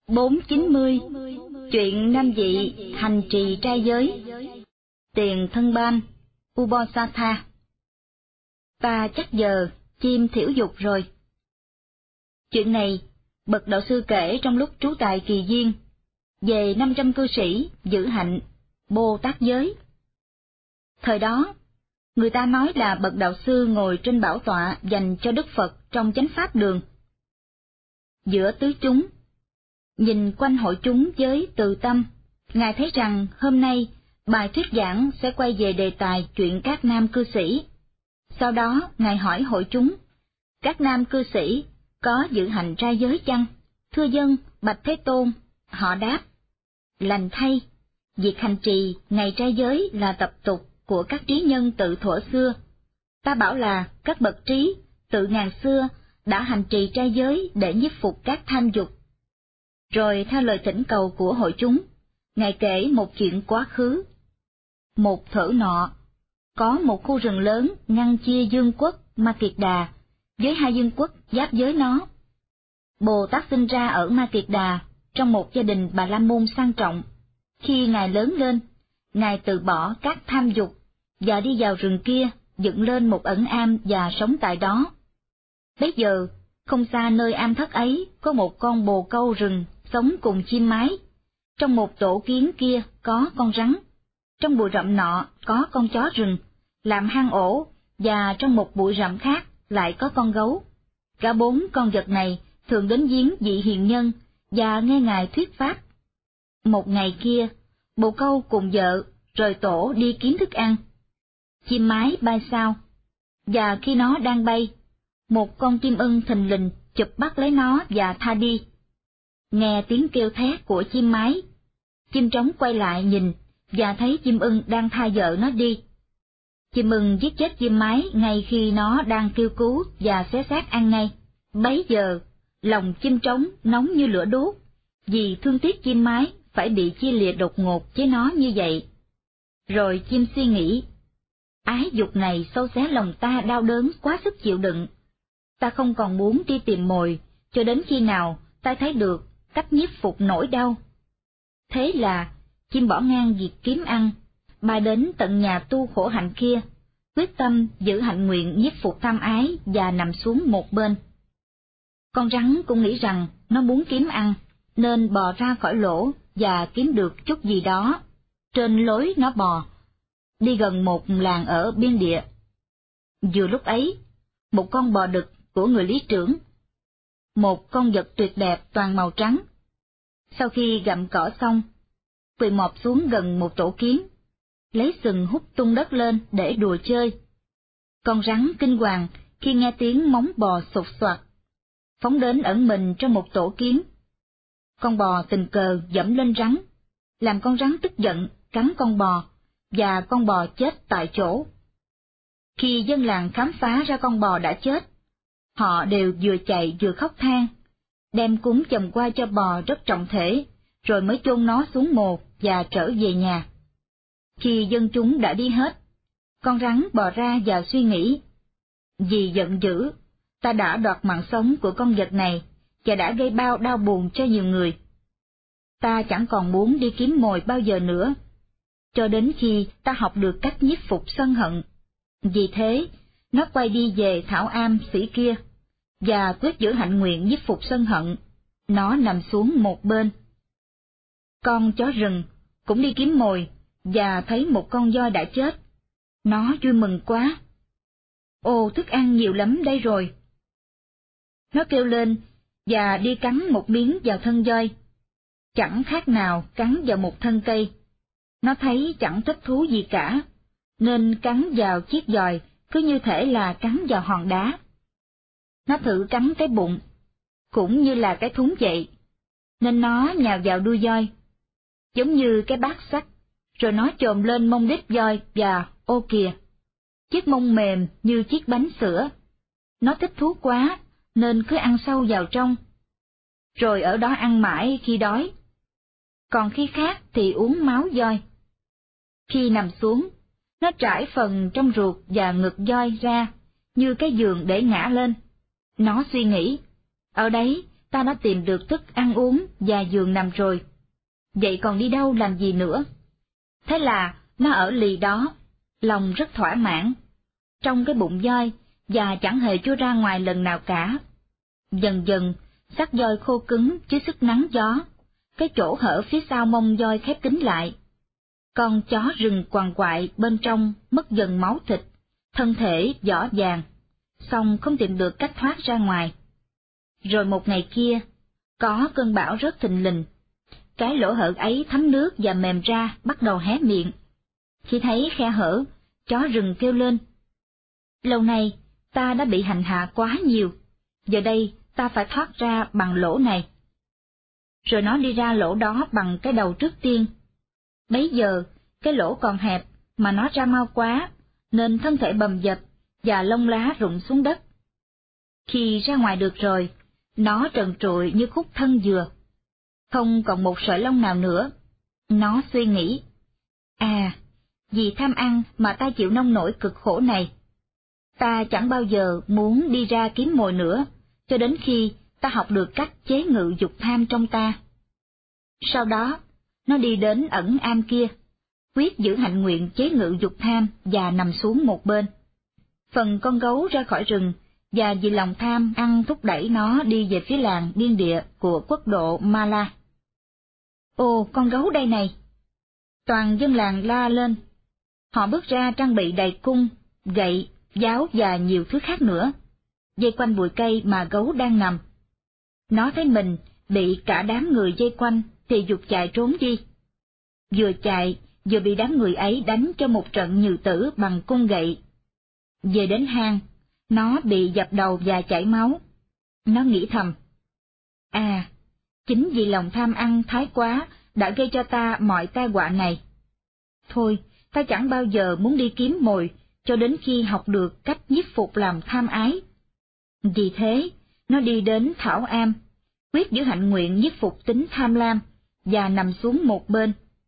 490. Chuyện nam dị hành trì trai giới. Tiền thân ban Ubosatha. Ta chắc giờ chim thiểu dục rồi. Chuyện này bậc đạo sư kể trong lúc trú tại Kỳ Viên về 500 cư sĩ giữ hạnh Bồ Tát giới. Thời đó, người ta nói là bậc đạo sư ngồi trên bảo tọa dành cho Đức Phật trong chánh pháp đường. Giữa tứ chúng, nhìn quanh hội chúng với từ tâm, Ngài thấy rằng hôm nay bài thuyết giảng sẽ quay về đề tài chuyện các nam cư sĩ. Sau đó, Ngài hỏi hội chúng, các nam cư sĩ có giữ hành trai giới chăng? Thưa dân, bạch Thế Tôn, họ đáp, lành thay, việc hành trì ngày trai giới là tập tục của các trí nhân tự thuở xưa. Ta bảo là các bậc trí tự ngàn xưa đã hành trì trai giới để nhiếp phục các tham dục. Rồi theo lời thỉnh cầu của hội chúng, Ngài kể một chuyện quá khứ. Một thở nọ, có một khu rừng lớn ngăn chia dương quốc Ma Kiệt Đà với hai dương quốc giáp với nó. Bồ Tát sinh ra ở Ma Kiệt Đà trong một gia đình Bà La Môn sang trọng. Khi Ngài lớn lên, Ngài từ bỏ các tham dục và đi vào rừng kia, dựng lên một ẩn am và sống tại đó. Bấy giờ, không xa nơi am thất ấy có một con bồ câu rừng sống cùng chim mái. Trong một tổ kiến kia có con rắn, trong bụi rậm nọ có con chó rừng làm hang ổ, và trong một bụi rậm khác lại có con gấu. Cả bốn con vật này thường đến viếng vị hiền nhân và nghe Ngài thuyết pháp. Một ngày kia, bồ câu cùng vợ rời tổ đi kiếm thức ăn. Chim mái bay sao, và khi nó đang bay, một con chim ưng thình lình chụp bắt lấy nó và tha đi. Nghe tiếng kêu thét của chim mái, chim trống quay lại nhìn và thấy chim ưng đang tha vợ nó đi. Chim ưng giết chết chim mái ngay khi nó đang kêu cứu và xé xác ăn ngay. Bấy giờ, lòng chim trống nóng như lửa đốt, vì thương tiếc chim mái phải bị chia lìa đột ngột với nó như vậy. Rồi chim suy nghĩ, ái dục này xâu xé lòng ta đau đớn quá sức chịu đựng. Ta không còn muốn đi tìm mồi, cho đến khi nào ta thấy được cách nhiếp phục nỗi đau. Thế là, chim bỏ ngang việc kiếm ăn, bay đến tận nhà tu khổ hạnh kia, quyết tâm giữ hạnh nguyện nhiếp phục tham ái và nằm xuống một bên. Con rắn cũng nghĩ rằng nó muốn kiếm ăn, nên bò ra khỏi lỗ và kiếm được chút gì đó. Trên lối nó bò, đi gần một làng ở biên địa. Vừa lúc ấy, một con bò đực của người lý trưởng, một con vật tuyệt đẹp toàn màu trắng, sau khi gặm cỏ xong, quỳ mọp xuống gần một tổ kiến, lấy sừng hút tung đất lên để đùa chơi. Con rắn kinh hoàng khi nghe tiếng móng bò sột soạt, phóng đến ẩn mình trong một tổ kiến. Con bò tình cờ dẫm lên rắn, làm con rắn tức giận cắn con bò, và con bò chết tại chỗ. Khi dân làng khám phá ra con bò đã chết, họ đều vừa chạy vừa khóc than, đem cúng chầm qua cho bò rất trọng thể, rồi mới chôn nó xuống mồ và trở về nhà. Khi dân chúng đã đi hết, con rắn bò ra và suy nghĩ, vì giận dữ, ta đã đoạt mạng sống của con vật này và đã gây bao đau buồn cho nhiều người. Ta chẳng còn muốn đi kiếm mồi bao giờ nữa, cho đến khi ta học được cách nhiếp phục sân hận. Vì thế, nó quay đi về thảo am sĩ kia, và quyết giữ hạnh nguyện nhiếp phục sân hận. Nó nằm xuống một bên. Con chó rừng cũng đi kiếm mồi, và thấy một con voi đã chết. Nó vui mừng quá. Ồ, thức ăn nhiều lắm đây rồi. Nó kêu lên, và đi cắn một miếng vào thân voi. Chẳng khác nào cắn vào một thân cây. Nó thấy chẳng thích thú gì cả, nên cắn vào chiếc giòi cứ như thể là cắn vào hòn đá. Nó thử cắn cái bụng, cũng như là cái thúng vậy, nên nó nhào vào đuôi voi, giống như cái bát sắt, rồi nó chồm lên mông đít voi và ô kìa, chiếc mông mềm như chiếc bánh sữa. Nó thích thú quá, nên cứ ăn sâu vào trong, rồi ở đó ăn mãi khi đói. Còn khi khát thì uống máu voi. Khi nằm xuống, nó trải phần trong ruột và ngực voi ra, như cái giường để ngã lên. Nó suy nghĩ, ở đấy ta đã tìm được thức ăn uống và giường nằm rồi. Vậy còn đi đâu làm gì nữa? Thế là nó ở lì đó, lòng rất thỏa mãn, trong cái bụng voi, và chẳng hề chui ra ngoài lần nào cả. Dần dần, xác voi khô cứng chứ sức nắng gió, cái chỗ hở phía sau mông voi khép kín lại. Con chó rừng quằn quại bên trong mất dần máu thịt, thân thể vỏ vàng, song không tìm được cách thoát ra ngoài. Rồi một ngày kia, có cơn bão rất thình lình. Cái lỗ hở ấy thấm nước và mềm ra, bắt đầu hé miệng. Khi thấy khe hở, chó rừng kêu lên: lâu nay ta đã bị hành hạ quá nhiều, giờ đây ta phải thoát ra bằng lỗ này. Rồi nó đi ra lỗ đó bằng cái đầu trước tiên. Bấy giờ cái lỗ còn hẹp mà nó ra mau quá, nên thân thể bầm dập và lông lá rụng xuống đất. Khi ra ngoài được rồi, nó trần trụi như khúc thân dừa, không còn một sợi lông nào nữa. Nó suy nghĩ: vì tham ăn mà ta chịu nông nỗi cực khổ này. Ta chẳng bao giờ muốn đi ra kiếm mồi nữa, cho đến khi ta học được cách chế ngự dục tham trong ta. Sau đó, nó đi đến ẩn am kia, quyết giữ hạnh nguyện chế ngự dục tham và nằm xuống một bên. Phần con gấu ra khỏi rừng, và vì lòng tham ăn thúc đẩy nó đi về phía làng biên địa của quốc độ Mala. Ồ, con gấu đây này! Toàn dân làng la lên. Họ bước ra trang bị đầy cung, gậy, giáo và nhiều thứ khác nữa, dây quanh bụi cây mà gấu đang nằm. Nó thấy mình bị cả đám người dây quanh thì giục chạy trốn đi. Vừa chạy, vừa bị đám người ấy đánh cho một trận nhừ tử bằng cung gậy. Về đến hang, nó bị dập đầu và chảy máu. Nó nghĩ thầm: chính vì lòng tham ăn thái quá đã gây cho ta mọi tai họa này. Thôi, ta chẳng bao giờ muốn đi kiếm mồi cho đến khi học được cách nhiếp phục làm tham ái. Vì thế, nó đi đến thảo am, quyết giữ hạnh nguyện nhiếp phục tính tham lam, và nằm xuống một bên.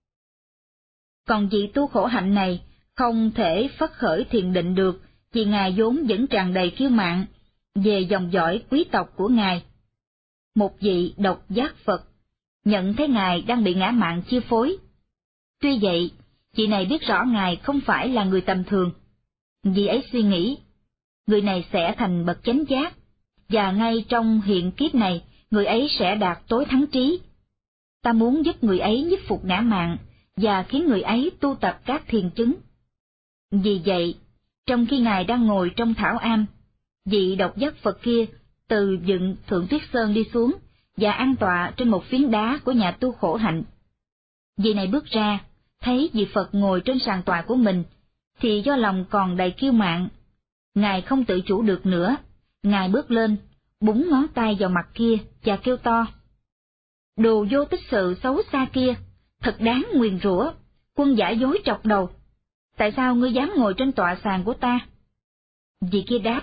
Còn vị tu khổ hạnh này không thể phất khởi thiền định được, vì ngài vốn vẫn tràn đầy kiêu mạn về dòng dõi quý tộc của ngài. Một vị độc giác Phật nhận thấy ngài đang bị ngã mạn chi phối. Tuy vậy, vị này biết rõ ngài không phải là người tầm thường. Vị ấy suy nghĩ, người này sẽ thành bậc chánh giác, và ngay trong hiện kiếp này, người ấy sẽ đạt tối thắng trí. Ta muốn giúp người ấy nhiếp phục ngã mạn, và khiến người ấy tu tập các thiền chứng. Vì vậy, trong khi ngài đang ngồi trong thảo am, vị độc giác Phật kia từ dựng Thượng Tuyết Sơn đi xuống, và an tọa trên một phiến đá của nhà tu khổ hạnh. Vị này bước ra, thấy vị Phật ngồi trên sàn tọa của mình, thì do lòng còn đầy kiêu mạn, ngài không tự chủ được nữa. Ngài bước lên, búng ngón tay vào mặt kia và kêu to: đồ vô tích sự xấu xa kia, thật đáng nguyền rủa, quân giả dối trọc đầu. Tại sao ngươi dám ngồi trên tọa sàn của ta? Vị kia đáp: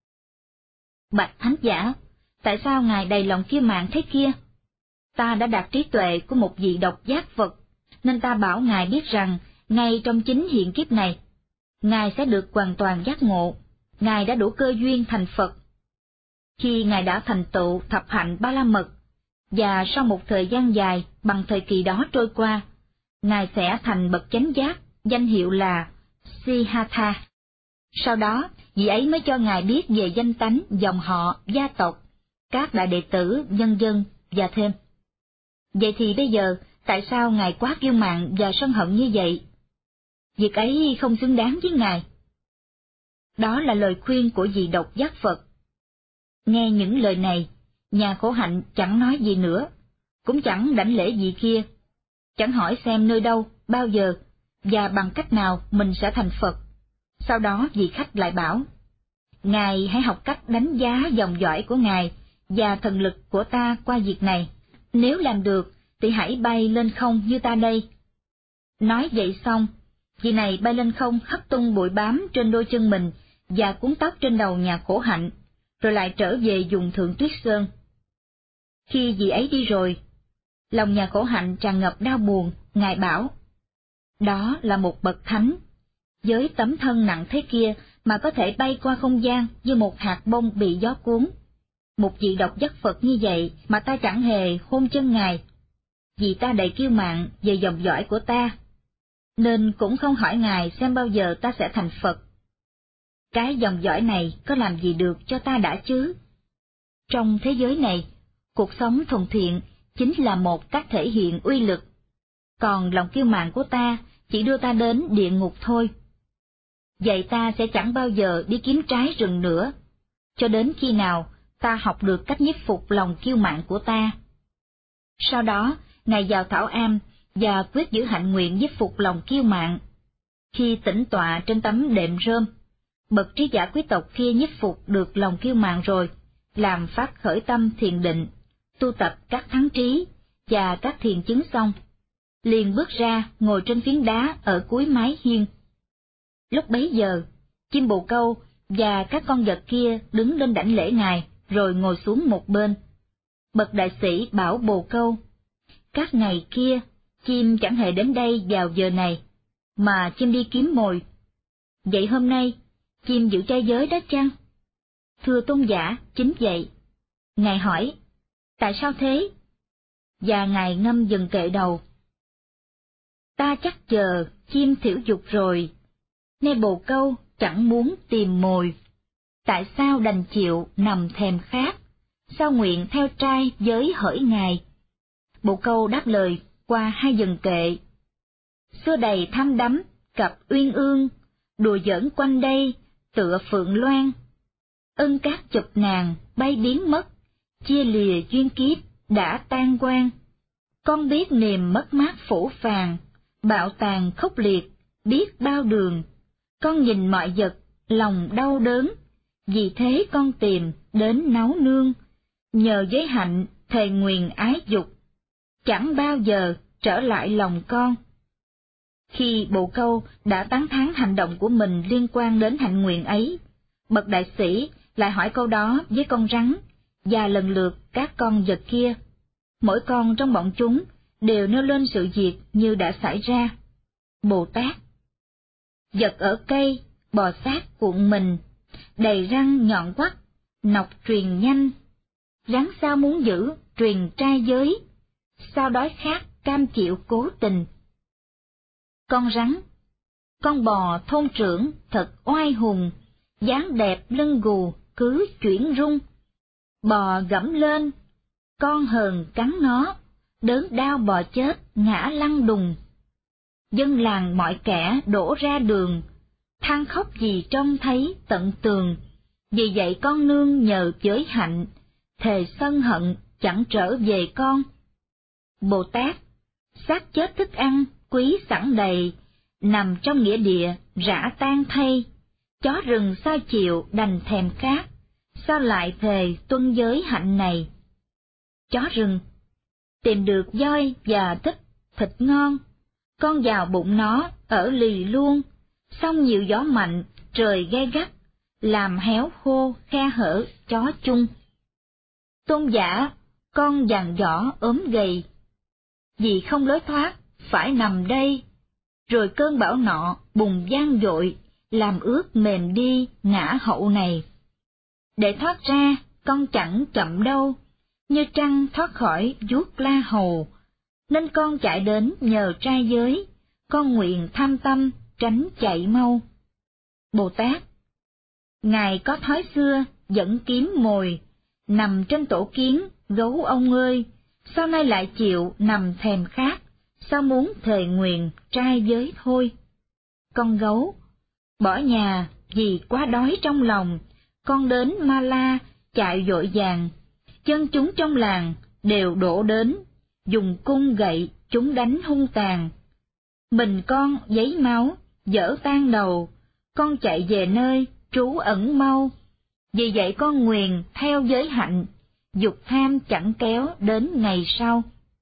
bạch thánh giả, tại sao ngài đầy lòng kiêu mạn thế kia? Ta đã đạt trí tuệ của một vị độc giác Phật, nên ta bảo ngài biết rằng, ngay trong chính hiện kiếp này, ngài sẽ được hoàn toàn giác ngộ, ngài đã đủ cơ duyên thành Phật. Khi ngài đã thành tựu thập hạnh ba la mật, và sau một thời gian dài bằng thời kỳ đó trôi qua, ngài sẽ thành bậc chánh giác, danh hiệu là Siddhartha. Sau đó, vị ấy mới cho ngài biết về danh tánh, dòng họ, gia tộc, các đại đệ tử, vân vân và thêm. Vậy thì bây giờ, tại sao ngài quá kiêu mạn và sân hận như vậy? Việc ấy không xứng đáng với ngài. Đó là lời khuyên của vị độc giác Phật. Nghe những lời này, nhà khổ hạnh chẳng nói gì nữa, cũng chẳng đảnh lễ vị kia, chẳng hỏi xem nơi đâu, bao giờ, và bằng cách nào mình sẽ thành Phật. Sau đó vị khách lại bảo: ngài hãy học cách đánh giá dòng dõi của ngài và thần lực của ta qua việc này. Nếu làm được, thì hãy bay lên không như ta đây. Nói vậy xong, vị này bay lên không hất tung bụi bám trên đôi chân mình và cuốn tóc trên đầu nhà khổ hạnh, rồi lại trở về vùng Thượng Tuyết Sơn. Khi vị ấy đi rồi, lòng nhà khổ hạnh tràn ngập đau buồn. Ngài bảo: đó là một bậc thánh, với tấm thân nặng thế kia mà có thể bay qua không gian như một hạt bông bị gió cuốn. một vị độc giác Phật như vậy mà ta chẳng hề hôn chân ngài, vì ta đầy kiêu mạn về dòng dõi của ta, nên cũng không hỏi ngài xem bao giờ ta sẽ thành Phật. Cái dòng dõi này có làm gì được cho ta đã chứ? Trong thế giới này, cuộc sống thuần thiện chính là một cách thể hiện uy lực, còn lòng kiêu mạn của ta chỉ đưa ta đến địa ngục thôi. Vậy ta sẽ chẳng bao giờ đi kiếm trái rừng nữa, cho đến khi nào ta học được cách nhiếp phục lòng kiêu mạn của ta. Sau đó, ngài vào Thảo Am và quyết giữ hạnh nguyện nhiếp phục lòng kiêu mạn. Khi tĩnh tọa trên tấm đệm rơm, bậc trí giả quý tộc kia nhiếp phục được lòng kiêu mạn rồi, làm phát khởi tâm thiền định, tu tập các thắng trí và các thiền chứng xong, liền bước ra ngồi trên phiến đá ở cuối mái hiên. Lúc bấy giờ, chim bồ câu và các con vật kia đứng lên đảnh lễ ngài, rồi ngồi xuống một bên. Bậc đại sĩ bảo bồ câu, các ngày kia, chim chẳng hề đến đây vào giờ này, mà chim đi kiếm mồi. Vậy hôm nay, chim giữ trai giới đó chăng? Thưa tôn giả, chính vậy. Ngài hỏi, tại sao thế? Và ngài ngâm dần kệ đầu. Ta chắc chờ chim thiểu dục rồi, nay bồ câu chẳng muốn tìm mồi. Tại sao đành chịu nằm thèm khát, sao nguyện theo trai giới hỡi ngài? Bồ câu đáp lời qua hai dần kệ. Xưa đầy thăm đắm, cặp uyên ương, đùa giỡn quanh đây, tựa phượng loan. Ân cát chụp nàng, bay biến mất, chia lìa duyên kiếp, đã tan quang. Con biết niềm mất mát phũ phàng, bạo tàn khốc liệt, biết bao đường. Con nhìn mọi vật, lòng đau đớn, vì thế con tìm đến náu nương. Nhờ giới hạnh, thề nguyền ái dục, chẳng bao giờ trở lại lòng con. Khi bồ câu đã tán thán hành động của mình liên quan đến hạnh nguyện ấy, bậc đại sĩ lại hỏi câu đó với con rắn, và lần lượt các con vật kia. Mỗi con trong bọn chúng đều nêu lên sự việc như đã xảy ra. Bồ Tát: vật ở cây, bò sát cuộn mình, đầy răng nhọn quắt, nọc truyền nhanh. Rắn sao muốn giữ, truyền trai giới, sao đói khát, cam chịu cố tình. Con rắn: con bò thôn trưởng, thật oai hùng, dáng đẹp lưng gù, cứ chuyển rung. Bò gẫm lên, con hờn cắn nó, đớn đau bò chết, ngã lăn đùng. Dân làng mọi kẻ đổ ra đường, than khóc vì trông thấy tận tường. Vì vậy con nương nhờ giới hạnh, thề sân hận chẳng trở về con. Bồ Tát: xác chết thức ăn, quý sẵn đầy, nằm trong nghĩa địa, rã tan thay. Chó rừng sao chịu đành thèm khát, sao lại thề tuân giới hạnh này. Chó rừng: tìm được voi và thích thịt ngon, con vào bụng nó ở lì luôn, xong nhiều gió mạnh, trời gay gắt, làm héo khô khe hở chó chung. Tôn giả: con dằn dõ ốm gầy, vì không lối thoát, phải nằm đây. Rồi cơn bão nọ bùng vang dội, làm ướt mềm đi ngã hậu này. Để thoát ra, con chẳng chậm đâu, như trăng thoát khỏi vuốt la hầu. Nên con chạy đến nhờ trai giới, con nguyện tham tâm, tránh chạy mau. Bồ Tát: ngài có thói xưa, dẫn kiếm mồi, nằm trên tổ kiến, gấu ông ơi, sao nay lại chịu nằm thèm khát, sao muốn thề nguyện trai giới thôi. Con gấu: bỏ nhà, vì quá đói trong lòng, con đến Ma La, chạy vội vàng, dân chúng trong làng đều đổ đến, dùng cung gậy chúng đánh hung tàn. Mình con giấy máu, dở tan đầu, con chạy về nơi trú ẩn mau. Vì vậy con nguyền theo giới hạnh, dục tham chẳng kéo đến ngày sau.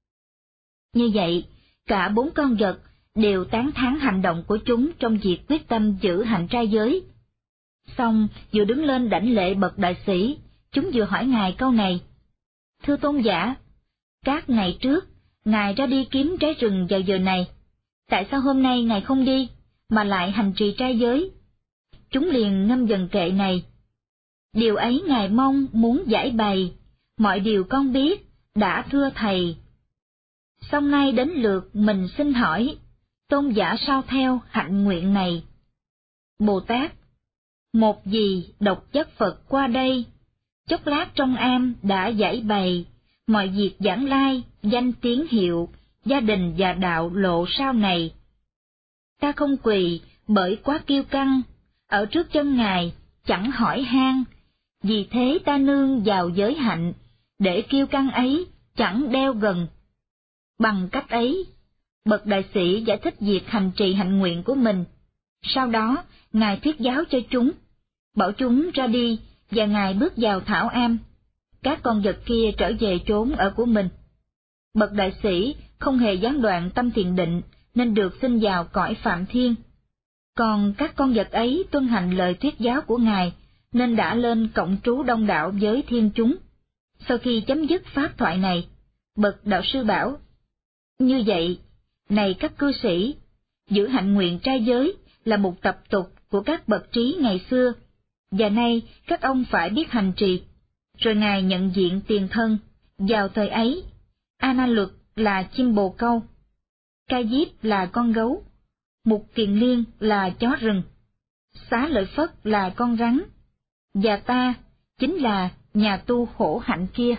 Như vậy, cả bốn con vật đều tán thán hành động của chúng trong việc quyết tâm giữ hạnh trai giới. Xong, vừa đứng lên đảnh lễ bậc đại sĩ, chúng vừa hỏi ngài câu này: thưa tôn giả, các ngày trước, ngài ra đi kiếm trái rừng vào giờ này, tại sao hôm nay ngài không đi, mà lại hành trì trai giới? Chúng liền ngâm dần kệ này: Điều ấy Ngài mong muốn giải bày, mọi điều con biết, đã thưa Thầy. Xong nay đến lượt mình xin hỏi, tôn giả sao theo hạnh nguyện này? Bồ Tát: một gì độc chất Phật qua đây, chốc lát trong am đã giải bày, mọi việc giảng lai, danh tiếng hiệu, gia đình và đạo lộ sau này. Ta không quỳ bởi quá kiêu căng, ở trước chân Ngài chẳng hỏi han, vì thế ta nương vào giới hạnh, để kiêu căng ấy chẳng đeo gần. Bằng cách ấy, bậc đại sĩ giải thích việc hành trì hạnh nguyện của mình. Sau đó, Ngài thuyết giáo cho chúng, bảo chúng ra đi, và Ngài bước vào thảo am. Các con vật kia trở về chốn ở của mình. Bậc đại sĩ không hề gián đoạn tâm thiền định, nên được sinh vào cõi Phạm Thiên. Còn các con vật ấy tuân hành lời thuyết giáo của Ngài, nên đã lên cộng trú đông đảo với thiên chúng. Sau khi chấm dứt pháp thoại này, bậc đạo sư bảo: như vậy, này các cư sĩ, giữ hạnh nguyện trai giới là một tập tục của các bậc trí ngày xưa, và nay các ông phải biết hành trì. Rồi Ngài nhận diện tiền thân. Vào thời ấy, A Na Luật là chim bồ câu, Ca Diếp là con gấu, Mục Kiền Liên là chó rừng, Xá Lợi Phất là con rắn, và ta chính là nhà tu khổ hạnh kia.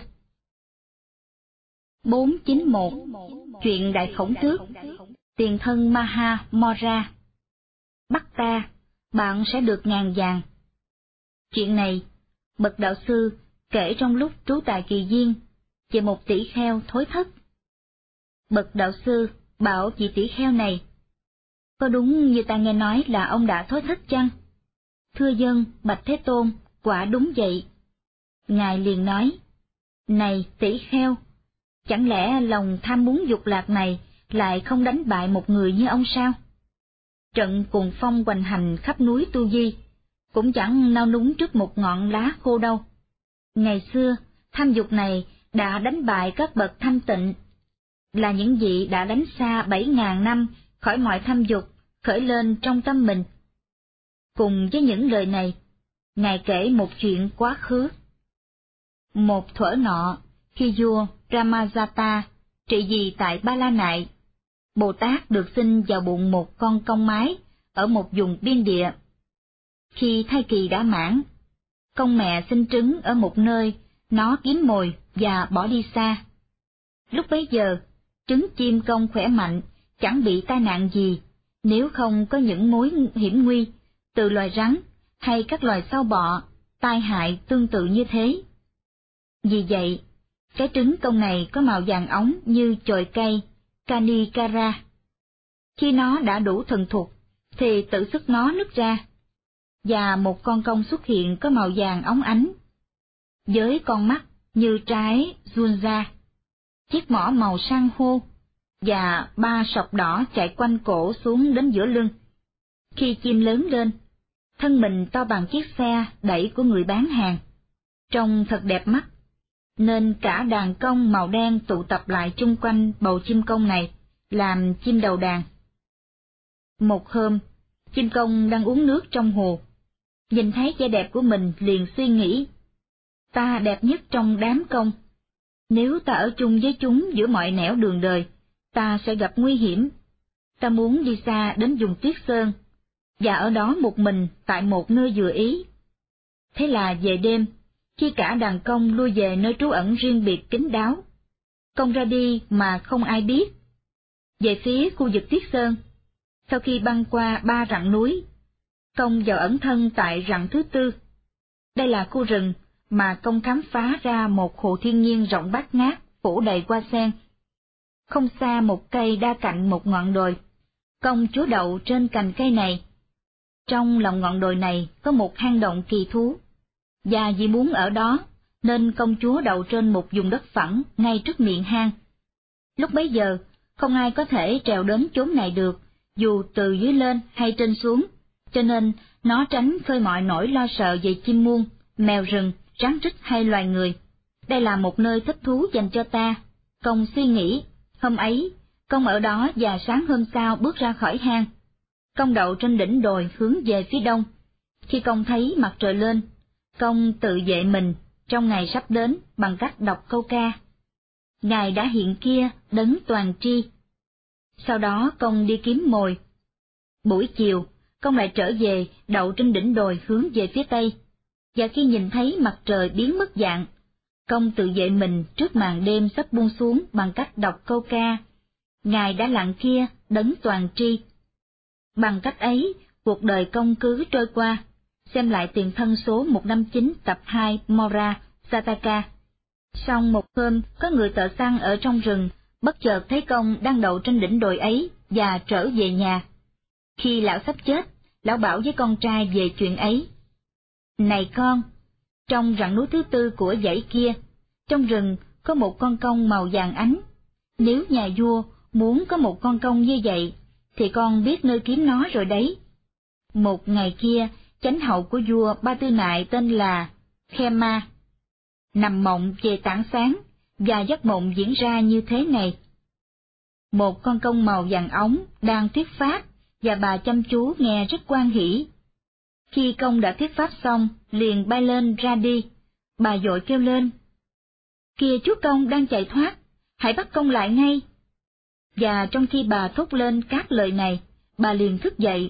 491. Chuyện Đại Khổng Tước. Tiền thân Maha Mora: bắt ta, bạn sẽ được ngàn vàng. Chuyện này, bậc đạo sư kể trong lúc trú tại Kỳ Viên về một tỷ kheo thối thất. Bậc đạo sư bảo vị tỷ kheo này: có đúng như ta nghe nói là ông đã thối thất chăng? Thưa dân, bạch Thế Tôn, quả đúng vậy. Ngài liền nói: này tỷ kheo, chẳng lẽ lòng tham muốn dục lạc này lại không đánh bại một người như ông sao? Trận cuồng phong hoành hành khắp núi Tu Di cũng chẳng nao núng trước một ngọn lá khô đâu. Ngày xưa, tham dục này đã đánh bại các bậc thanh tịnh, là những vị đã đánh xa 7.000 năm khỏi mọi tham dục khởi lên trong tâm mình. Cùng với những lời này, Ngài kể một chuyện quá khứ. Một thuở nọ, khi vua Ramajata trị vì tại Ba La Nại, Bồ Tát được sinh vào bụng một con công mái ở một vùng biên địa. Khi thai kỳ đã mãn, con mẹ sinh trứng ở một nơi, nó kiếm mồi và bỏ đi xa. Lúc bấy giờ, trứng chim công khỏe mạnh, chẳng bị tai nạn gì, nếu không có những mối hiểm nguy từ loài rắn hay các loài sâu bọ, tai hại tương tự như thế. Vì vậy, cái trứng công này có màu vàng óng như chồi cây, Kanikara. Khi nó đã đủ thuần thục, thì tự sức nó nứt ra, và một con công xuất hiện có màu vàng óng ánh, với con mắt như trái Junza, chiếc mỏ màu san hô, và 3 sọc đỏ chạy quanh cổ xuống đến giữa lưng. Khi chim lớn lên, thân mình to bằng chiếc xe đẩy của người bán hàng, trông thật đẹp mắt, nên cả đàn công màu đen tụ tập lại chung quanh bầu chim công này, làm chim đầu đàn. Một hôm, chim công đang uống nước trong hồ, nhìn thấy vẻ đẹp của mình liền suy nghĩ: ta đẹp nhất trong đám công. Nếu ta ở chung với chúng giữa mọi nẻo đường đời, ta sẽ gặp nguy hiểm. Ta muốn đi xa đến vùng tuyết sơn, và ở đó một mình tại một nơi vừa ý. Thế là về đêm, khi cả đàn công lui về nơi trú ẩn riêng biệt kín đáo, công ra đi mà không ai biết. Về phía khu vực tuyết sơn, sau khi băng qua 3 rặng núi, công vào ẩn thân tại rặng thứ 4. Đây là khu rừng mà công khám phá ra một hồ thiên nhiên rộng bát ngát, phủ đầy hoa sen. Không xa một cây đa cạnh một ngọn đồi, công chúa đậu trên cành cây này. Trong lòng ngọn đồi này có một hang động kỳ thú, và vì muốn ở đó, nên công chúa đậu trên một vùng đất phẳng ngay trước miệng hang. Lúc bấy giờ, không ai có thể trèo đến chốn này được, dù từ dưới lên hay trên xuống, cho nên nó tránh khơi mọi nỗi lo sợ về chim muông, mèo rừng, rắn rít hay loài người. Đây là một nơi thích thú dành cho ta. Công suy nghĩ. Hôm ấy, công ở đó và sáng hôm sau bước ra khỏi hang. Công đậu trên đỉnh đồi hướng về phía đông. Khi công thấy mặt trời lên, Công tự vệ mình trong ngày sắp đến bằng cách đọc câu ca. Ngài đã hiện kia đấng toàn tri. Sau đó Công đi kiếm mồi. Buổi chiều, Công lại trở về đậu trên đỉnh đồi hướng về phía tây, và khi nhìn thấy mặt trời biến mất dạng, Công tự vệ mình trước màn đêm sắp buông xuống bằng cách đọc câu ca. Ngài đã lặng kia đấng toàn tri. Bằng cách ấy, cuộc đời Công cứ trôi qua. Xem lại tiền thân số 159 tập 2 Mora, Sataka. Song một hôm, có người thợ săn ở trong rừng, bất chợt thấy Công đang đậu trên đỉnh đồi ấy và trở về nhà. Khi lão sắp chết, lão bảo với con trai về chuyện ấy. Này con, trong rặng núi thứ tư của dãy kia, trong rừng có một con công màu vàng ánh. Nếu nhà vua muốn có một con công như vậy, thì con biết nơi kiếm nó rồi đấy. Một ngày kia, chánh hậu của vua Ba Tư Nại tên là Khema nằm mộng về tảng sáng, và giấc mộng diễn ra như thế này. Một con công màu vàng óng đang thuyết pháp, và bà chăm chú nghe rất hoan hỉ. Khi công đã thuyết pháp xong, liền bay lên ra đi. Bà vội kêu lên: "Kìa chúa công đang chạy thoát, hãy bắt công lại ngay!" Và trong khi bà thốt lên các lời này, bà liền thức dậy.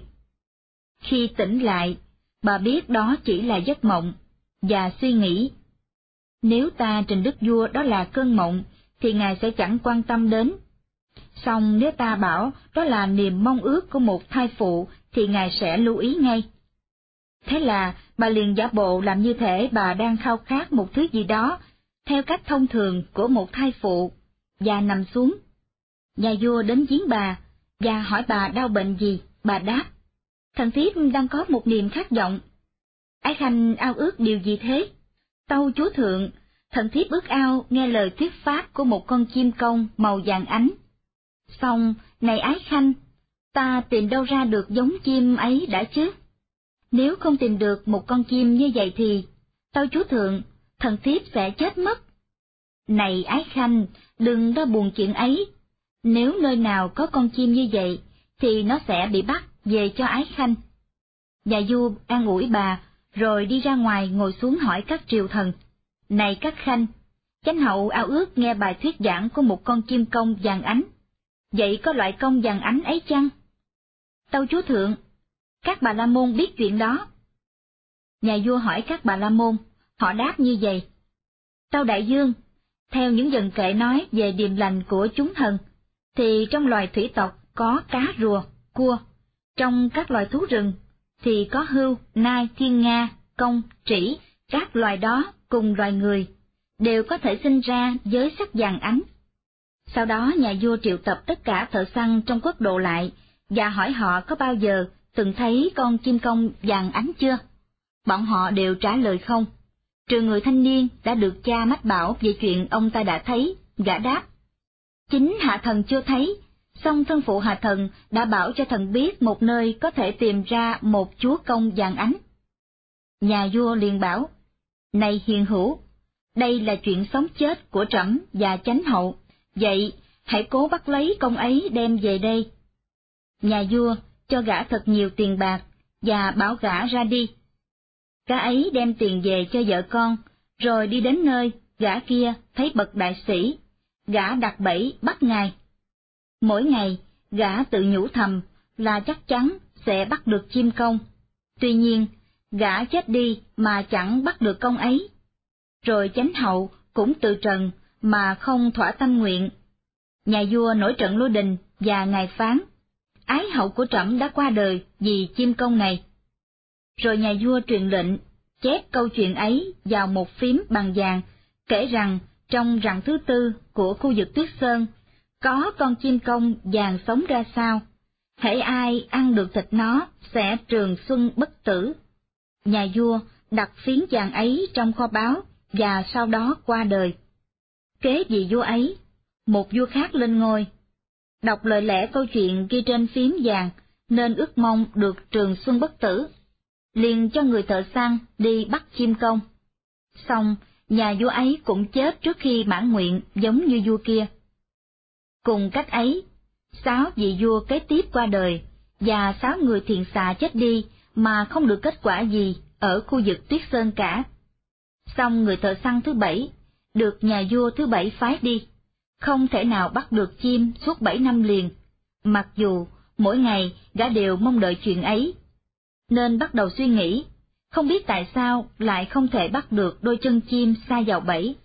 Khi tỉnh lại, bà biết đó chỉ là giấc mộng, và suy nghĩ: nếu ta trình đức vua đó là cơn mộng, thì ngài sẽ chẳng quan tâm đến. Song nếu ta bảo đó là niềm mong ước của một thai phụ, thì ngài sẽ lưu ý ngay. Thế là bà liền giả bộ làm như thể bà đang khao khát một thứ gì đó, theo cách thông thường của một thai phụ, và nằm xuống. Nhà vua đến viếng bà, và hỏi bà đau bệnh gì. Bà đáp: "Thần thiếp đang có một niềm khát vọng." "Ái khanh ao ước điều gì thế?" "Tâu chúa thượng, thần thiếp ước ao nghe lời thuyết pháp của một con chim công màu vàng ánh." "Xong, này ái khanh, ta tìm đâu ra được giống chim ấy đã chứ? Nếu không tìm được một con chim như vậy thì, tâu chúa thượng, thần thiếp sẽ chết mất." "Này ái khanh, đừng đau buồn chuyện ấy. Nếu nơi nào có con chim như vậy, thì nó sẽ bị bắt về cho ái khanh." Nhà vua an ủi bà, rồi đi ra ngoài ngồi xuống hỏi các triều thần: "Này các khanh, chánh hậu ao ước nghe bài thuyết giảng của một con chim công vàng ánh. Vậy có loại công vàng ánh ấy chăng?" "Tâu chúa thượng, các bà la môn biết chuyện đó." Nhà vua hỏi các bà la môn, họ đáp như vậy: "Tâu đại dương, theo những dần kệ nói về điềm lành của chúng thần, thì trong loài thủy tộc có cá rùa, cua; trong các loài thú rừng thì có hươu, nai, thiên nga, công, trĩ. Các loài đó cùng loài người đều có thể sinh ra với sắc vàng ánh." Sau đó nhà vua triệu tập tất cả thợ săn trong quốc độ lại, và hỏi họ có bao giờ từng thấy con chim công vàng ánh chưa. Bọn họ đều trả lời không, trừ người thanh niên đã được cha mách bảo về chuyện ông ta đã thấy. Gã đáp: "Chính hạ thần chưa thấy, song thân phụ hạ thần đã bảo cho thần biết một nơi có thể tìm ra một chúa công vàng ánh." Nhà vua liền bảo: "Này hiền hữu, đây là chuyện sống chết của trẫm và chánh hậu, vậy hãy cố bắt lấy công ấy đem về đây." Nhà vua cho gã thật nhiều tiền bạc, và bảo gã ra đi. Gã ấy đem tiền về cho vợ con, rồi đi đến nơi gã kia thấy bậc đại sĩ, gã đặt bẫy bắt ngài. Mỗi ngày, gã tự nhủ thầm là chắc chắn sẽ bắt được chim công. Tuy nhiên, gã chết đi mà chẳng bắt được công ấy. Rồi chánh hậu cũng từ trần mà không thỏa tâm nguyện. Nhà vua nổi trận lôi đình, và ngài phán: "Ái hậu của trẫm đã qua đời vì chim công này." Rồi nhà vua truyền lệnh chép câu chuyện ấy vào một phím bằng vàng, kể rằng trong rặng thứ tư của khu vực Tuyết Sơn có con chim công vàng sống ra sao. Hễ ai ăn được thịt nó sẽ trường xuân bất tử. Nhà vua đặt phiến vàng ấy trong kho báu, và sau đó qua đời. Kế vị vua ấy, một vua khác lên ngôi. Đọc lời lẽ câu chuyện ghi trên phím vàng, nên ước mong được trường xuân bất tử, liền cho người thợ săn đi bắt chim công. Xong, nhà vua ấy cũng chết trước khi mãn nguyện, giống như vua kia. Cùng cách ấy, 6 vị vua kế tiếp qua đời, và 6 người thiện xạ chết đi mà không được kết quả gì ở khu vực Tuyết Sơn cả. Xong người thợ săn thứ 7, được nhà vua thứ 7 phái đi, không thể nào bắt được chim suốt 7 năm liền, mặc dù mỗi ngày gã đều mong đợi chuyện ấy. Nên bắt đầu suy nghĩ, không biết tại sao lại không thể bắt được đôi chân chim sa vào bẫy.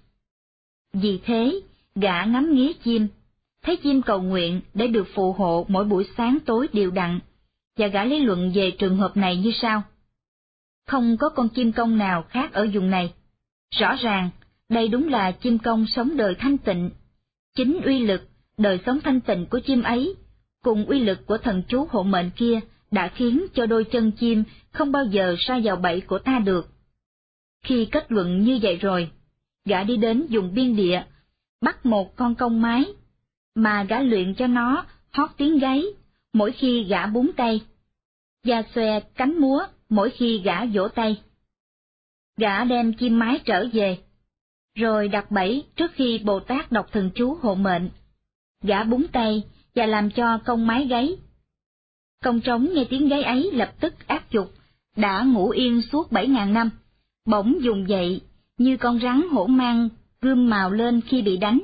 Vì thế, gã ngắm nghía chim, thấy chim cầu nguyện để được phù hộ mỗi buổi sáng tối đều đặn, và gã lý luận về trường hợp này như sau. Không có con chim công nào khác ở vùng này. Rõ ràng, đây đúng là chim công sống đời thanh tịnh. Chính uy lực, đời sống thanh tịnh của chim ấy, cùng uy lực của thần chú hộ mệnh kia đã khiến cho đôi chân chim không bao giờ sa vào bẫy của ta được. Khi kết luận như vậy rồi, gã đi đến vùng biên địa, bắt một con công mái, mà gã luyện cho nó hót tiếng gáy mỗi khi gã búng tay, và xòe cánh múa mỗi khi gã vỗ tay. Gã đem chim mái trở về, rồi đặt bẫy trước khi Bồ Tát đọc thần chú hộ mệnh. Gã búng tay và làm cho công mái gáy. Công trống nghe tiếng gáy ấy lập tức ác dục, đã ngủ yên suốt 7.000 năm, bỗng vùng dậy như con rắn hổ mang gươm mào lên khi bị đánh.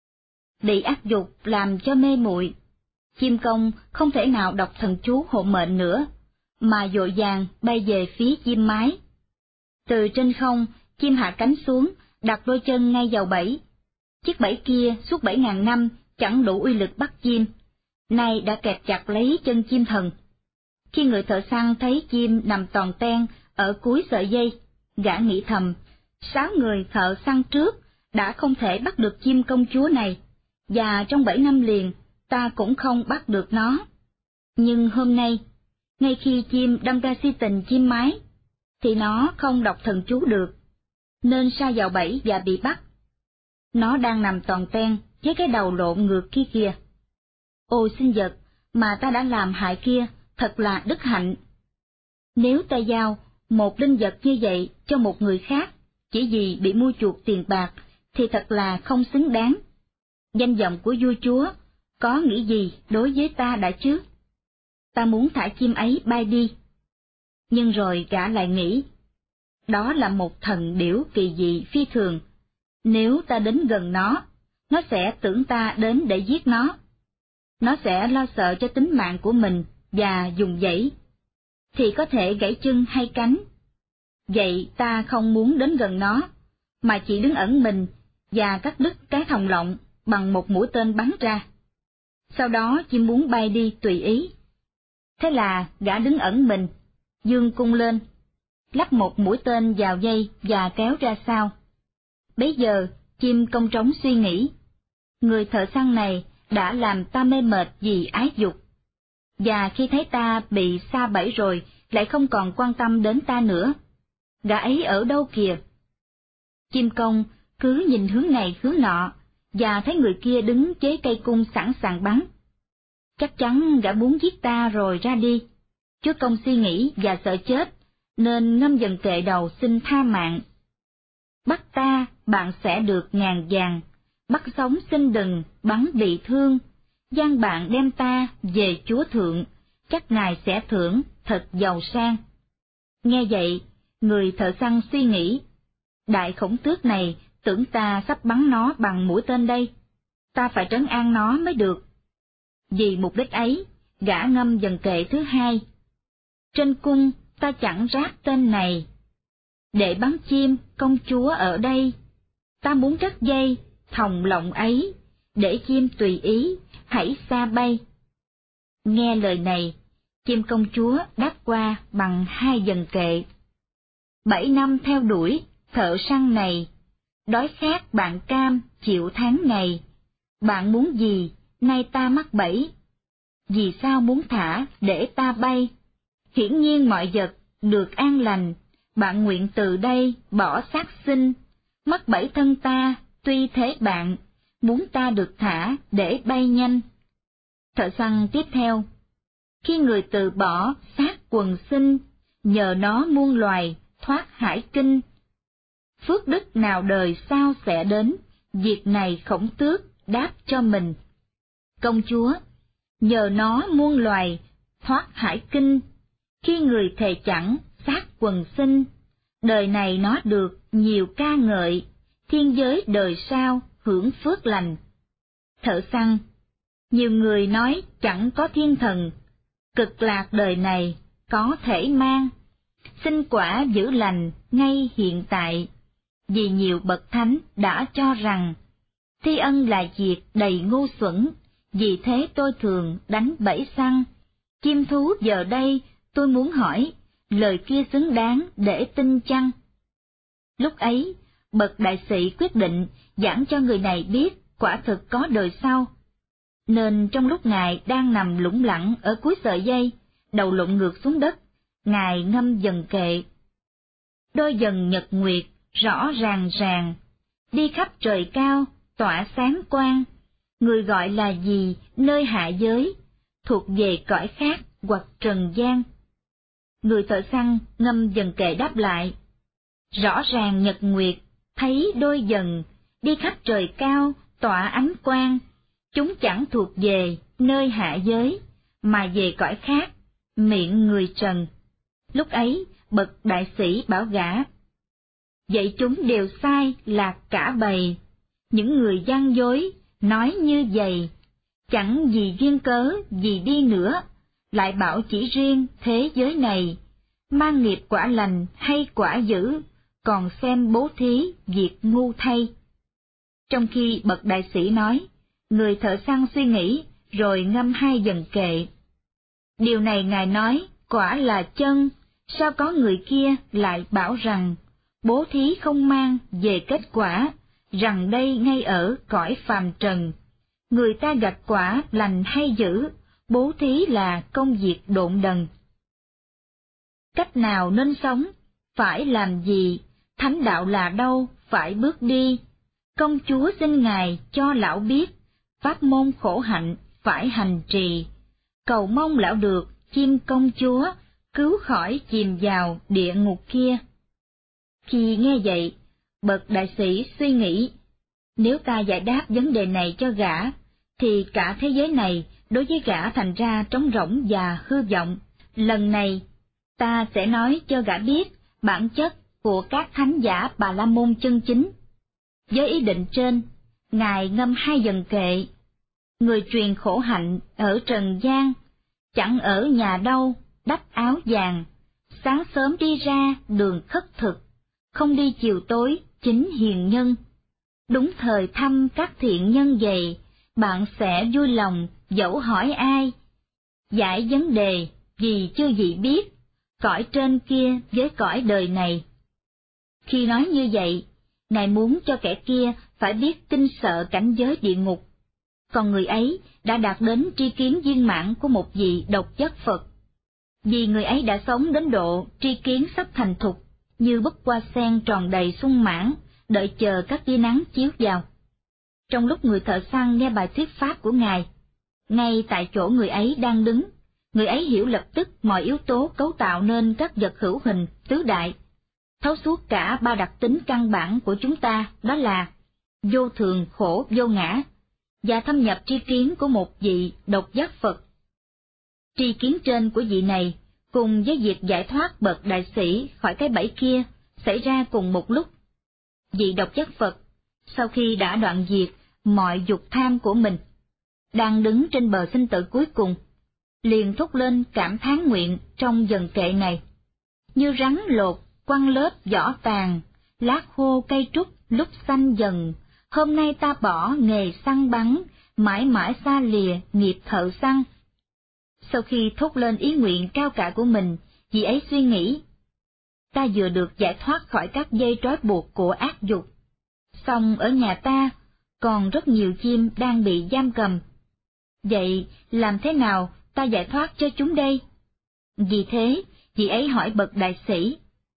Bị ác dục làm cho mê muội, chim công không thể nào đọc thần chú hộ mệnh nữa, mà vội vàng bay về phía chim mái. Từ trên không, chim hạ cánh xuống, đặt đôi chân ngay vào bẫy. Chiếc bẫy kia suốt 7.000 năm chẳng đủ uy lực bắt chim, nay đã kẹp chặt lấy chân chim thần. Khi người thợ săn thấy chim nằm toàn ten ở cuối sợi dây, gã nghĩ thầm, 6 người thợ săn trước đã không thể bắt được chim công chúa này, và trong 7 năm liền ta cũng không bắt được nó. Nhưng hôm nay, ngay khi chim đâm ra si tình chim mái, thì nó không đọc thần chú được, nên sa vào bẫy và bị bắt. Nó đang nằm toàn ten với cái đầu lộn ngược kia kìa. Ôi sinh vật mà ta đã làm hại kia, thật là đức hạnh. Nếu ta giao một linh vật như vậy cho một người khác, chỉ vì bị mua chuộc tiền bạc, thì thật là không xứng đáng. Danh vọng của vua chúa có nghĩ gì đối với ta đã chứ? Ta muốn thả chim ấy bay đi. Nhưng rồi gã lại nghĩ, đó là một thần điểu kỳ dị phi thường. Nếu ta đến gần nó sẽ tưởng ta đến để giết nó. Nó sẽ lo sợ cho tính mạng của mình và dùng dãy, thì có thể gãy chân hay cánh. Vậy ta không muốn đến gần nó, mà chỉ đứng ẩn mình và cắt đứt cái thòng lọng bằng một mũi tên bắn ra. Sau đó chim muốn bay đi tùy ý. Thế là gã đứng ẩn mình, giương cung lên, lắp một mũi tên vào dây và kéo ra sau. Bấy giờ chim công trống suy nghĩ, người thợ săn này đã làm ta mê mệt vì ái dục, và khi thấy ta bị sa bẫy rồi lại không còn quan tâm đến ta nữa. Gã ấy ở đâu kìa? Chim công cứ nhìn hướng này hướng nọ, và thấy người kia đứng chế cây cung sẵn sàng bắn. Chắc chắn gã muốn giết ta rồi ra đi. Chúa công suy nghĩ và sợ chết, nên ngâm dần kệ đầu xin tha mạng. Bắt ta, bạn sẽ được ngàn vàng, bắt sống xin đừng, bắn bị thương. Gian bạn đem ta về chúa thượng, chắc ngài sẽ thưởng, thật giàu sang. Nghe vậy, người thợ săn suy nghĩ, đại khổng tước này tưởng ta sắp bắn nó bằng mũi tên đây, ta phải trấn an nó mới được. Vì mục đích ấy, gã ngâm dần kệ thứ hai. Trên cung ta chẳng ráp tên này, để bắn chim công chúa ở đây, ta muốn cắt dây thòng lọng ấy, để chim tùy ý hãy xa bay. Nghe lời này, chim công chúa đáp qua bằng 2 dần kệ. 7 năm theo đuổi thợ săn này, đói khát bạn cam chịu tháng ngày, bạn muốn gì nay ta mắc bẫy, vì sao muốn thả để ta bay? Hiển nhiên mọi vật được an lành, bạn nguyện từ đây bỏ sát sinh, mắc bẫy thân ta, tuy thế bạn, muốn ta được thả để bay nhanh. Thợ săn tiếp theo, khi người từ bỏ xác quần sinh, nhờ nó muôn loài thoát hải kinh. Phước đức nào đời sau sẽ đến, việc này khổng tước đáp cho mình. Công chúa, nhờ nó muôn loài thoát hải kinh, khi người thề chẳng xác quần sinh, đời này nó được nhiều ca ngợi, thiên giới đời sau hưởng phước lành. Thợ săn, nhiều người nói chẳng có thiên thần, cực lạc đời này có thể mang, xin quả giữ lành ngay hiện tại, vì nhiều bậc thánh đã cho rằng, thi ân là việc đầy ngu xuẩn, vì thế tôi thường đánh bẫy săn. Chim thú giờ đây tôi muốn hỏi, lời kia xứng đáng để tin chăng? Lúc ấy, bậc đại sĩ quyết định giảng cho người này biết quả thực có đời sau. Nên trong lúc Ngài đang nằm lủng lẳng ở cuối sợi dây, đầu lộn ngược xuống đất, Ngài ngâm dần kệ. Đôi dần nhật nguyệt, rõ ràng ràng, đi khắp trời cao, tỏa sáng quang, người gọi là gì nơi hạ giới, thuộc về cõi khác hoặc trần gian. Người thợ săn ngâm dần kệ đáp lại, rõ ràng nhật nguyệt, thấy đôi dần, đi khắp trời cao, tỏa ánh quang, chúng chẳng thuộc về nơi hạ giới, mà về cõi khác, miệng người trần. Lúc ấy, bậc đại sĩ bảo gã, vậy chúng đều sai lạc cả bầy, những người gian dối, nói như vậy, chẳng vì duyên cớ gì đi nữa, lại bảo chỉ riêng thế giới này, mang nghiệp quả lành hay quả dữ, còn xem bố thí việc ngu thay. Trong khi bậc đại sĩ nói, người thợ săn suy nghĩ, rồi ngâm hai dần kệ. Điều này Ngài nói, quả là chân, sao có người kia lại bảo rằng, bố thí không mang về kết quả, rằng đây ngay ở cõi phàm trần. Người ta gặt quả lành hay dữ, bố thí là công việc độn đần. Cách nào nên sống, phải làm gì, thánh đạo là đâu, phải bước đi. Công chúa xin Ngài cho lão biết, pháp môn khổ hạnh phải hành trì. Cầu mong lão được chiêm công chúa, cứu khỏi chìm vào địa ngục kia. Khi nghe vậy, bậc đại sĩ suy nghĩ, nếu ta giải đáp vấn đề này cho gã, thì cả thế giới này đối với gã thành ra trống rỗng và hư vọng. Lần này, ta sẽ nói cho gã biết bản chất của các thánh giả Bà La Môn chân chính. Với ý định trên, Ngài ngâm hai dần kệ. Người truyền khổ hạnh ở trần gian, chẳng ở nhà đâu, đắp áo vàng, sáng sớm đi ra đường khất thực, không đi chiều tối chính hiền nhân. Đúng thời thăm các thiện nhân vậy, bạn sẽ vui lòng dẫu hỏi ai. Giải vấn đề vì chưa gì biết, cõi trên kia với cõi đời này. Khi nói như vậy, Ngài muốn cho kẻ kia phải biết kinh sợ cảnh giới địa ngục, còn người ấy đã đạt đến tri kiến viên mãn của một vị độc giác Phật. Vì người ấy đã sống đến độ tri kiến sắp thành thục, như búp hoa sen tròn đầy sung mãn, đợi chờ các tia nắng chiếu vào. Trong lúc người thợ săn nghe bài thuyết pháp của Ngài, ngay tại chỗ người ấy đang đứng, người ấy hiểu lập tức mọi yếu tố cấu tạo nên các vật hữu hình tứ đại, thấu suốt cả ba đặc tính căn bản của chúng ta, đó là vô thường, khổ, vô ngã, và thâm nhập tri kiến của một vị độc giác Phật. Tri kiến trên của vị này, cùng với việc giải thoát bậc đại sĩ khỏi cái bẫy kia, xảy ra cùng một lúc. Vị độc giác Phật, sau khi đã đoạn diệt mọi dục tham của mình, đang đứng trên bờ sinh tử cuối cùng, liền thốt lên cảm thán nguyện trong dần kệ này: như rắn lột quăng lớp vỏ tàn, lá khô cây trúc lúc xanh dần, hôm nay ta bỏ nghề săn bắn, mãi mãi xa lìa nghiệp thợ săn. Sau khi thốt lên ý nguyện cao cả của mình, vị ấy suy nghĩ, ta vừa được giải thoát khỏi các dây trói buộc của ác dục, song ở nhà ta còn rất nhiều chim đang bị giam cầm. Vậy làm thế nào ta giải thoát cho chúng đây? Vì thế, vị ấy hỏi bậc đại sĩ: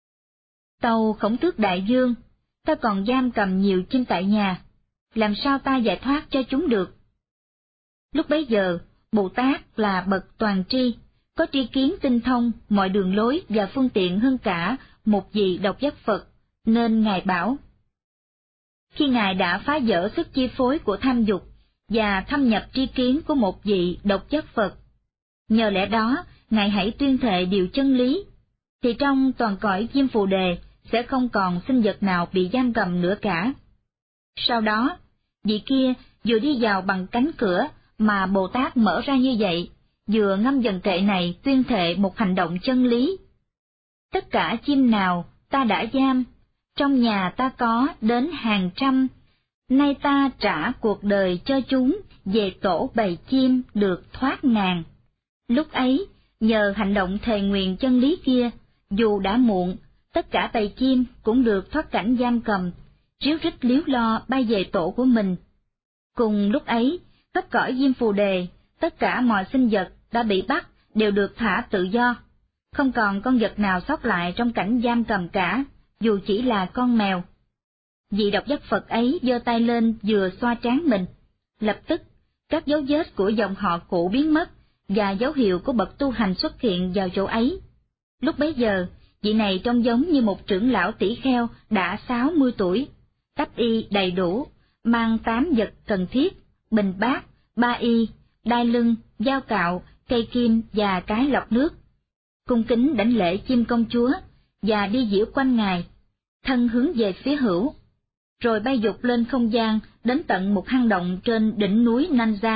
tâu Khổng Tước đại vương, ta còn giam cầm nhiều chim tại nhà, làm sao ta giải thoát cho chúng được? Lúc bấy giờ, Bồ Tát là bậc toàn tri, có tri kiến tinh thông mọi đường lối và phương tiện hơn cả một vị độc giác Phật, nên Ngài bảo: khi Ngài đã phá vỡ sức chi phối của tham dục và thâm nhập tri kiến của một vị độc giác Phật, nhờ lẽ đó Ngài hãy tuyên thệ điều chân lý, thì trong toàn cõi Diêm Phù Đề sẽ không còn sinh vật nào bị giam cầm nữa cả. Sau đó, vị kia vừa đi vào bằng cánh cửa mà Bồ Tát mở ra như vậy, vừa ngâm dần kệ này tuyên thệ một hành động chân lý. Tất cả chim nào ta đã giam, trong nhà ta có đến hàng trăm, nay ta trả cuộc đời cho chúng về tổ bầy chim được thoát ngàn. Lúc ấy, nhờ hành động thề nguyện chân lý kia, dù đã muộn, tất cả bầy chim cũng được thoát cảnh giam cầm, ríu rít líu lo bay về tổ của mình. Cùng lúc ấy, khắp cõi Diêm Phù Đề, tất cả mọi sinh vật đã bị bắt đều được thả tự do, không còn con vật nào sót lại trong cảnh giam cầm cả, dù chỉ là con mèo. Vị độc giác Phật ấy giơ tay lên vừa xoa trán mình, lập tức các dấu vết của dòng họ cũ biến mất và dấu hiệu của bậc tu hành xuất hiện vào chỗ ấy. Lúc bấy giờ, vị này trông giống như một trưởng lão tỷ kheo đã 60 tuổi, đắp y đầy đủ, mang 8 vật cần thiết, bình bát, ba y, đai lưng, dao cạo, cây kim và cái lọc nước. Cung kính đảnh lễ chim công chúa và đi diễu quanh ngài, thân hướng về phía hữu, rồi bay dục lên không gian đến tận một hang động trên đỉnh núi Nanja.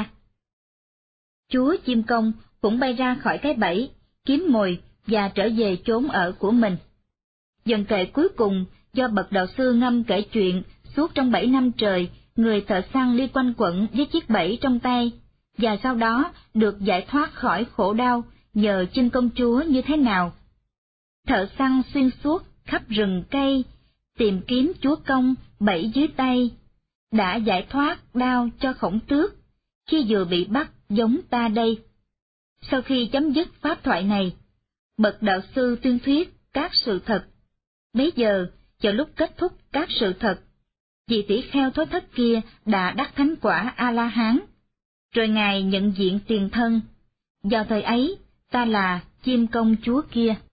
Chúa chim công cũng bay ra khỏi cái bẫy, kiếm mồi và trở về chốn ở của mình. Dần kệ cuối cùng do bậc đạo sư ngâm kể chuyện suốt trong 7 năm trời, người thợ săn đi quanh quẩn với chiếc bẫy trong tay, và sau đó được giải thoát khỏi khổ đau nhờ chim công chúa như thế nào. Thợ săn xuyên suốt khắp rừng cây, tìm kiếm chúa công bẫy dưới tay, đã giải thoát đau cho Khổng Tước, khi vừa bị bắt giống ta đây. Sau khi chấm dứt pháp thoại này, bậc đạo sư tuyên thuyết các sự thật. Bấy giờ, vào lúc kết thúc các sự thật, vị tỷ kheo thối thất kia đã đắc thánh quả A-la-hán, rồi ngài nhận diện tiền thân. Vào thời ấy, ta là chim công chúa kia.